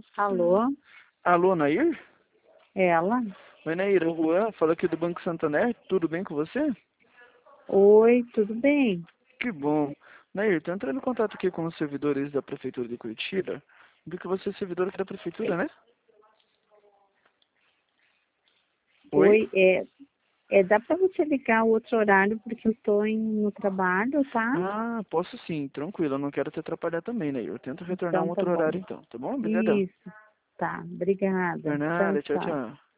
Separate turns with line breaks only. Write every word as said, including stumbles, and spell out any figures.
Alô?
Alô, Nair?
Ela?
Oi, Nair, é o Juan, fala aqui do Banco Santander, tudo bem com você?
Oi, tudo bem?
Que bom. Nair, tô entrando em contato aqui com os servidores da Prefeitura de Curitiba. Vi que você é servidor aqui da Prefeitura, né? Oi?
Oi, é, é, dá para você ligar outro horário porque eu estou no trabalho, tá?
Ah, posso sim, tranquilo, eu não quero te atrapalhar também, Nair. Eu tento retornar um
Então tá
outro
bom.
horário então, tá bom? Obrigadão.
Isso, tá. Obrigada.
Por
Tchau,
nada, tchau,
tchau.
tchau.